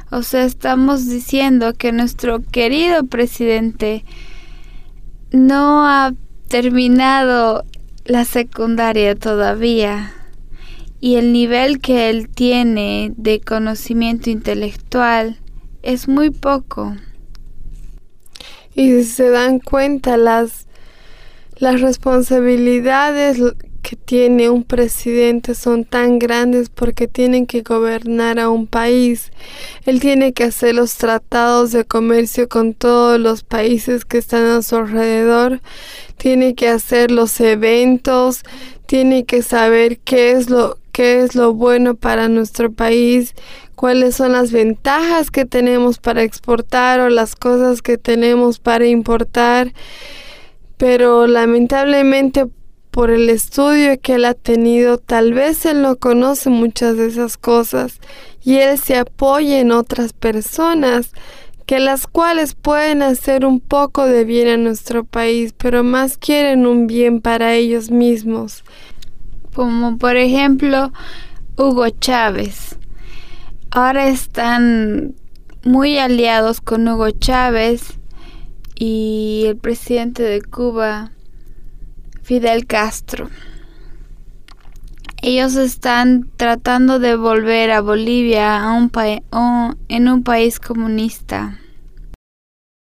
O sea, estamos diciendo que nuestro querido presidente no ha terminado la secundaria todavía. Y el nivel que él tiene de conocimiento intelectual es muy poco. Y si se dan cuenta, las responsabilidades que tiene un presidente son tan grandes porque tienen que gobernar a un país. Él tiene que hacer los tratados de comercio con todos los países que están a su alrededor. Tiene que hacer los eventos. Tiene que saber qué es lo bueno para nuestro país, cuáles son las ventajas que tenemos para exportar o las cosas que tenemos para importar. Pero lamentablemente por el estudio que él ha tenido, tal vez él no conoce muchas de esas cosas y él se apoya en otras personas que las cuales pueden hacer un poco de bien a nuestro país, pero más quieren un bien para ellos mismos. Como por ejemplo Hugo Chávez. Ahora están muy aliados con Hugo Chávez y el presidente de Cuba, Fidel Castro. Ellos están tratando de volver a Bolivia en un país comunista.